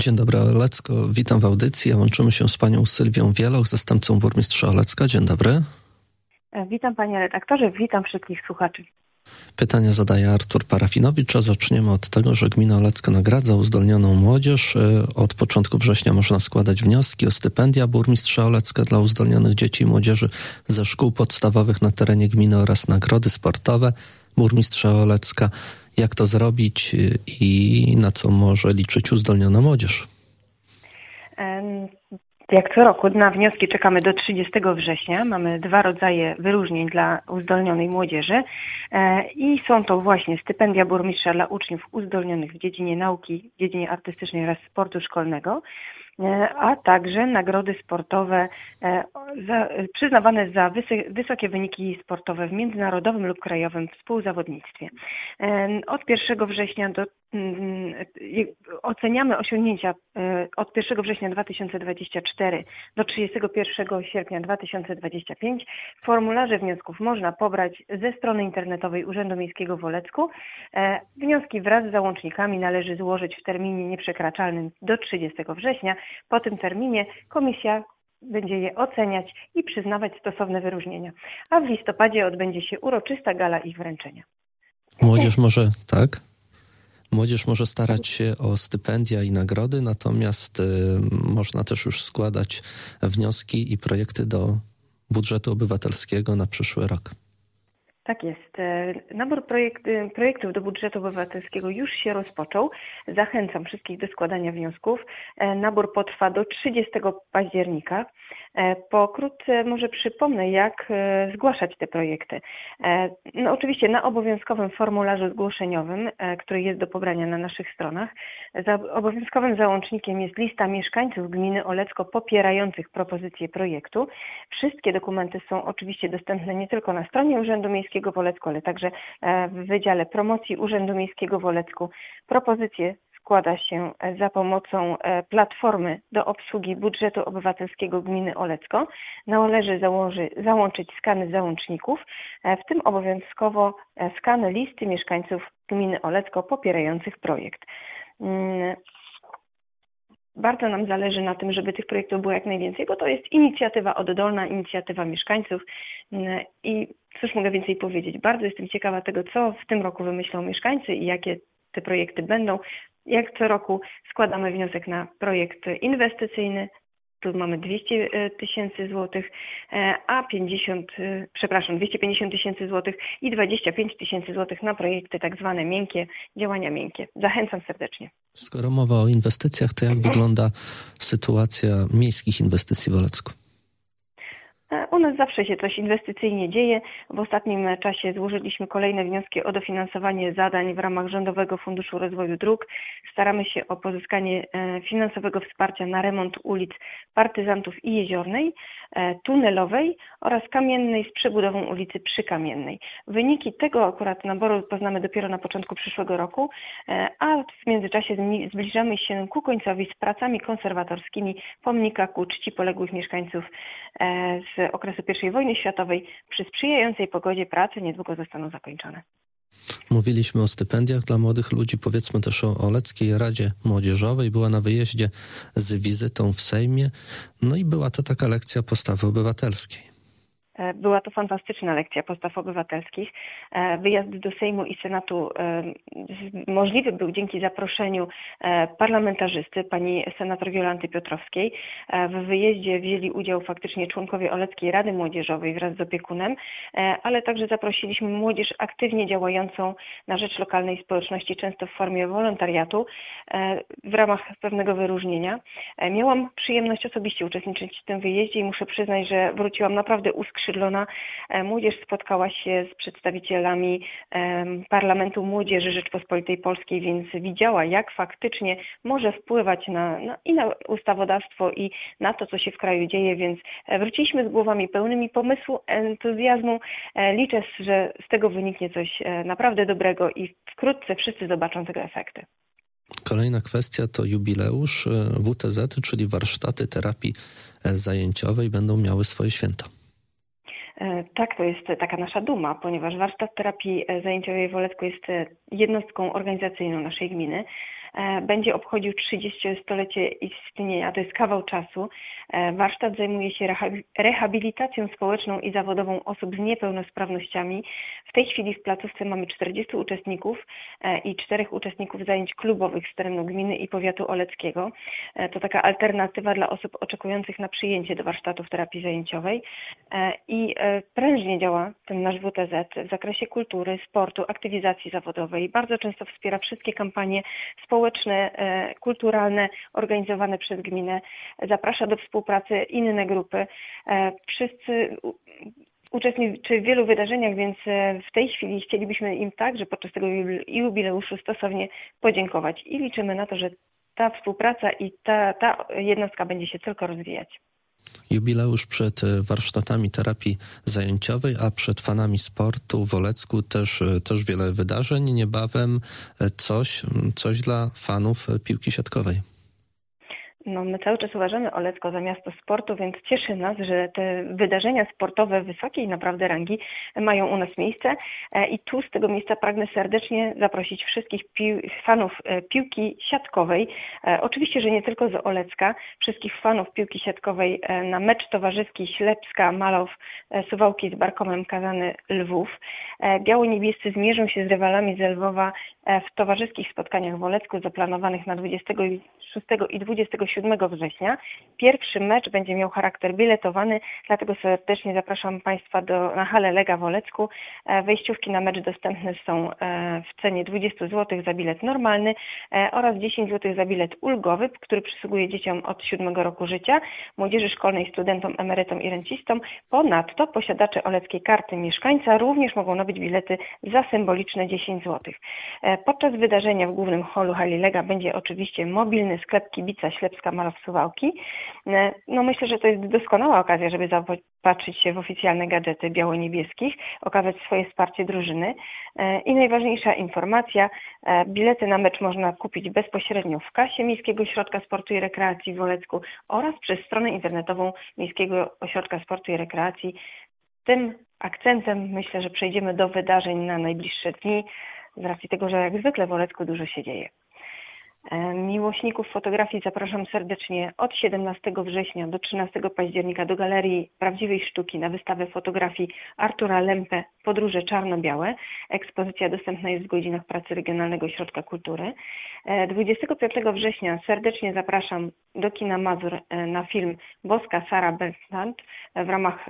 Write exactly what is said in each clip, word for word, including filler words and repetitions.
Dzień dobry, Olecko. Witam w audycji. Łączymy się z panią Sylwią Wieloch, zastępcą burmistrza Olecka. Dzień dobry. Witam panie redaktorze, witam wszystkich słuchaczy. Pytanie zadaje Artur Parafinowicz, a zaczniemy od tego, że gmina Olecka nagradza uzdolnioną młodzież. Od początku września można składać wnioski o stypendia burmistrza Olecka dla uzdolnionych dzieci i młodzieży ze szkół podstawowych na terenie gminy oraz nagrody sportowe burmistrza Olecka. Jak to zrobić i na co może liczyć uzdolniona młodzież? Jak co roku na wnioski czekamy do trzydziestego września. Mamy dwa rodzaje wyróżnień dla uzdolnionej młodzieży i są to właśnie stypendia burmistrza dla uczniów uzdolnionych w dziedzinie nauki, w dziedzinie artystycznej oraz sportu szkolnego, a także nagrody sportowe za, przyznawane za wysy, wysokie wyniki sportowe w międzynarodowym lub krajowym współzawodnictwie. Od pierwszego września do, oceniamy osiągnięcia od pierwszego września dwa tysiące dwudziestego czwartego do trzydziestego pierwszego sierpnia dwa tysiące dwudziestego piątego. Formularze wniosków można pobrać ze strony internetowej Urzędu Miejskiego w Olecku. Wnioski wraz z załącznikami należy złożyć w terminie nieprzekraczalnym do trzydziestego września. Po tym terminie komisja będzie je oceniać i przyznawać stosowne wyróżnienia. A w listopadzie odbędzie się uroczysta gala ich wręczenia. Młodzież może, tak? Młodzież może starać się o stypendia i nagrody, natomiast y, można też już składać wnioski i projekty do budżetu obywatelskiego na przyszły rok. Tak jest. Nabór projekt, projektów do budżetu obywatelskiego już się rozpoczął. Zachęcam wszystkich do składania wniosków. Nabór potrwa do trzydziestego października. Pokrótce może przypomnę, jak zgłaszać te projekty. No, oczywiście na obowiązkowym formularzu zgłoszeniowym, który jest do pobrania na naszych stronach, za obowiązkowym załącznikiem jest lista mieszkańców gminy Olecko popierających propozycję projektu. Wszystkie dokumenty są oczywiście dostępne nie tylko na stronie Urzędu Miejskiego w Olecku, ale także w Wydziale Promocji Urzędu Miejskiego w Olecku. Propozycje składa się za pomocą platformy do obsługi budżetu obywatelskiego gminy Olecko. Należy założy, załączyć skany załączników, w tym obowiązkowo skany listy mieszkańców gminy Olecko popierających projekt. Bardzo nam zależy na tym, żeby tych projektów było jak najwięcej, bo to jest inicjatywa oddolna, inicjatywa mieszkańców i cóż mogę więcej powiedzieć. Bardzo jestem ciekawa tego, co w tym roku wymyślą mieszkańcy i jakie te projekty będą. Jak co roku składamy wniosek na projekt inwestycyjny. Tu mamy dwieście tysięcy złotych, a pięćdziesiąt, przepraszam, dwieście pięćdziesiąt tysięcy złotych i dwadzieścia pięć tysięcy złotych na projekty tak zwane miękkie, działania miękkie. Zachęcam serdecznie. Skoro mowa o inwestycjach, to jak wygląda sytuacja miejskich inwestycji w Olecku? U nas zawsze się coś inwestycyjnie dzieje. W ostatnim czasie złożyliśmy kolejne wnioski o dofinansowanie zadań w ramach Rządowego Funduszu Rozwoju Dróg. Staramy się o pozyskanie finansowego wsparcia na remont ulic Partyzantów i Jeziornej, Tunelowej oraz Kamiennej z przebudową ulicy Przykamiennej. Wyniki tego akurat naboru poznamy dopiero na początku przyszłego roku, a w międzyczasie zbliżamy się ku końcowi z pracami konserwatorskimi pomnika ku czci poległych mieszkańców z okresu pierwszej wojny światowej. Przy sprzyjającej pogodzie prace niedługo zostaną zakończone. Mówiliśmy o stypendiach dla młodych ludzi, powiedzmy też o Oleckiej Radzie Młodzieżowej. Była na wyjeździe z wizytą w Sejmie, no i była to taka lekcja postawy obywatelskiej. Była to fantastyczna lekcja postaw obywatelskich. Wyjazd do Sejmu i Senatu możliwy był dzięki zaproszeniu parlamentarzysty, pani senator Jolanty Piotrowskiej. W wyjeździe wzięli udział faktycznie członkowie Oleckiej Rady Młodzieżowej wraz z opiekunem, ale także zaprosiliśmy młodzież aktywnie działającą na rzecz lokalnej społeczności, często w formie wolontariatu, w ramach pewnego wyróżnienia. Miałam przyjemność osobiście uczestniczyć w tym wyjeździe i muszę przyznać, że wróciłam naprawdę uskrzydlona. Młodzież spotkała się z przedstawicielami Parlamentu Młodzieży Rzeczpospolitej Polskiej, więc widziała, jak faktycznie może wpływać na, na, i na ustawodawstwo, i na to, co się w kraju dzieje, więc wróciliśmy z głowami pełnymi pomysłu, entuzjazmu. Liczę, że z tego wyniknie coś naprawdę dobrego i wkrótce wszyscy zobaczą tego efekty. Kolejna kwestia to jubileusz. W T Z, czyli warsztaty terapii zajęciowej, będą miały swoje święto. Tak, to jest taka nasza duma, ponieważ warsztat terapii zajęciowej w Olecku jest jednostką organizacyjną naszej gminy. będzie obchodził trzydziestolecie istnienia. To jest kawał czasu. Warsztat zajmuje się rehabilitacją społeczną i zawodową osób z niepełnosprawnościami. W tej chwili w placówce mamy czterdziestu uczestników i czterech uczestników zajęć klubowych z terenu gminy i powiatu oleckiego. To taka alternatywa dla osób oczekujących na przyjęcie do warsztatów terapii zajęciowej. I prężnie działa ten nasz W T Z w zakresie kultury, sportu, aktywizacji zawodowej. Bardzo często wspiera wszystkie kampanie społeczne, kulturalne organizowane przez gminę. Zaprasza do współpracy inne grupy. Wszyscy uczestniczy w wielu wydarzeniach, więc w tej chwili chcielibyśmy im także podczas tego jubileuszu stosownie podziękować i liczymy na to, że ta współpraca i ta, ta jednostka będzie się tylko rozwijać. Jubileusz przed warsztatami terapii zajęciowej, a przed fanami sportu w Olecku też, też wiele wydarzeń. Niebawem coś, coś dla fanów piłki siatkowej. No, my cały czas uważamy Olecko za miasto sportu, więc cieszy nas, że te wydarzenia sportowe wysokiej naprawdę rangi mają u nas miejsce i tu z tego miejsca pragnę serdecznie zaprosić wszystkich pił- fanów piłki siatkowej, oczywiście, że nie tylko z Olecka, wszystkich fanów piłki siatkowej na mecz towarzyski Ślepska, Malow, Suwałki z Barkomem Kazany, Lwów. Biało-niebiescy zmierzą się z rywalami z Lwowa w towarzyskich spotkaniach w Olecku zaplanowanych na dwudziestego szóstego i dwudziestego siódmego września. Pierwszy mecz będzie miał charakter biletowany, dlatego serdecznie zapraszam Państwa do, na halę Lega w Olecku. Wejściówki na mecz dostępne są w cenie dwadzieścia złotych za bilet normalny oraz dziesięć złotych za bilet ulgowy, który przysługuje dzieciom od siódmego roku życia, młodzieży szkolnej, studentom, emerytom i rencistom. Ponadto posiadacze oleckiej karty mieszkańca również mogą nabyć bilety za symboliczne dziesięć złotych. Podczas wydarzenia w głównym holu hali Lega będzie oczywiście mobilny sklep kibica Ślepska Malow Suwałki. No myślę, że to jest doskonała okazja, żeby zapatrzyć się w oficjalne gadżety biało-niebieskich, okazać swoje wsparcie drużyny. I najważniejsza informacja, bilety na mecz można kupić bezpośrednio w kasie Miejskiego Ośrodka Sportu i Rekreacji w Olecku oraz przez stronę internetową Miejskiego Ośrodka Sportu i Rekreacji. Tym akcentem myślę, że przejdziemy do wydarzeń na najbliższe dni, z racji tego, że jak zwykle w Olecku dużo się dzieje. Miłośników fotografii zapraszam serdecznie od siedemnastego września do trzynastego października do Galerii Prawdziwej Sztuki na wystawę fotografii Artura Lempę Podróże czarno-białe. Ekspozycja dostępna jest w godzinach pracy Regionalnego Ośrodka Kultury. dwudziestego piątego września serdecznie zapraszam do kina Mazur na film Boska Sara Bertrand w ramach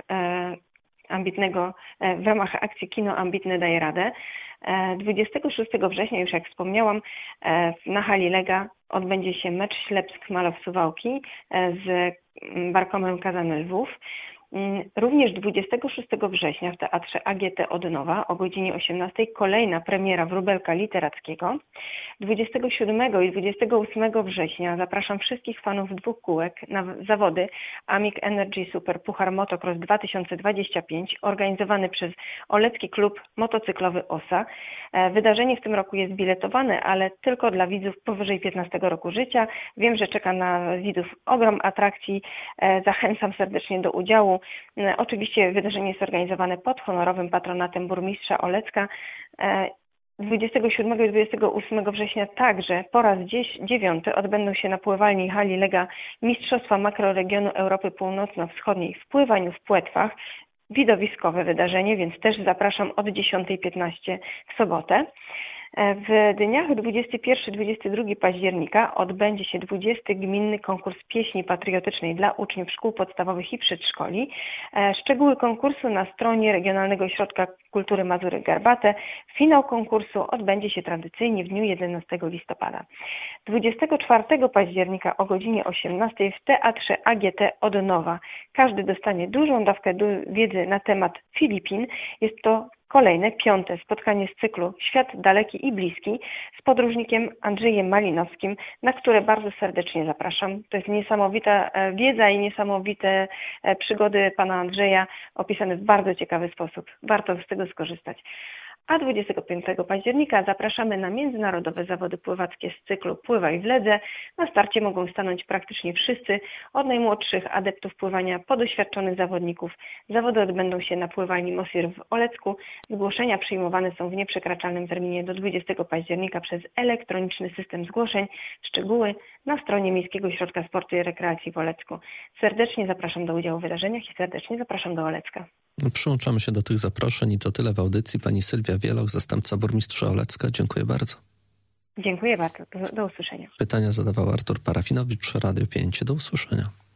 ambitnego, w ramach akcji Kino Ambitne daje radę. dwudziestego szóstego września, już jak wspomniałam, na hali Lega odbędzie się mecz Ślepsk-Malow Suwałki z Barkomem Kazany Lwów. Również dwudziestego szóstego września w Teatrze A G T Odnowa o godzinie osiemnastej kolejna premiera wróbelka literackiego. dwudziestego siódmego i dwudziestego ósmego września zapraszam wszystkich fanów dwóch kółek na zawody Amic Energy Super Puchar Motocross dwa tysiące dwadzieścia pięć organizowany przez Olecki Klub Motocyklowy O S A. Wydarzenie w tym roku jest biletowane, ale tylko dla widzów powyżej piętnastego roku życia. Wiem, że czeka na widzów ogrom atrakcji. Zachęcam serdecznie do udziału. Oczywiście wydarzenie jest organizowane pod honorowym patronatem burmistrza Olecka. dwudziestego siódmego i dwudziestego ósmego września także po raz dziewiąty odbędą się na pływalni hali Lega Mistrzostwa Makroregionu Europy Północno-Wschodniej w pływaniu w płetwach. Widowiskowe wydarzenie, więc też zapraszam od dziesiątej piętnaście w sobotę. W dniach dwudziestego pierwszego do dwudziestego drugiego października odbędzie się dwudziesty Gminny Konkurs Pieśni Patriotycznej dla uczniów szkół podstawowych i przedszkoli. Szczegóły konkursu na stronie Regionalnego Ośrodka Kultury Mazury Garbate. Finał konkursu odbędzie się tradycyjnie w dniu jedenastego listopada. dwudziestego czwartego października o godzinie osiemnastej w Teatrze A G T Odnowa. Każdy dostanie dużą dawkę wiedzy na temat Filipin. Jest to kolejne, piąte spotkanie z cyklu Świat Daleki i Bliski z podróżnikiem Andrzejem Malinowskim, na które bardzo serdecznie zapraszam. To jest niesamowita wiedza i niesamowite przygody pana Andrzeja opisane w bardzo ciekawy sposób. Warto z tego skorzystać. a dwudziestego piątego października zapraszamy na międzynarodowe zawody pływackie z cyklu Pływaj w Ledze. Na starcie mogą stanąć praktycznie wszyscy, od najmłodszych adeptów pływania po doświadczonych zawodników. Zawody odbędą się na pływalni Mosir w Olecku. Zgłoszenia przyjmowane są w nieprzekraczalnym terminie do dwudziestego października przez elektroniczny system zgłoszeń. Szczegóły na stronie Miejskiego Ośrodka Sportu i Rekreacji w Olecku. Serdecznie zapraszam do udziału w wydarzeniach i serdecznie zapraszam do Olecka. Przyłączamy się do tych zaproszeń i to tyle w audycji. Pani Sylwia Wieloch, zastępca burmistrza Olecka. Dziękuję bardzo. Dziękuję bardzo. Do, do usłyszenia. Pytania zadawał Artur Parafinowicz, Radio pięć. Do usłyszenia.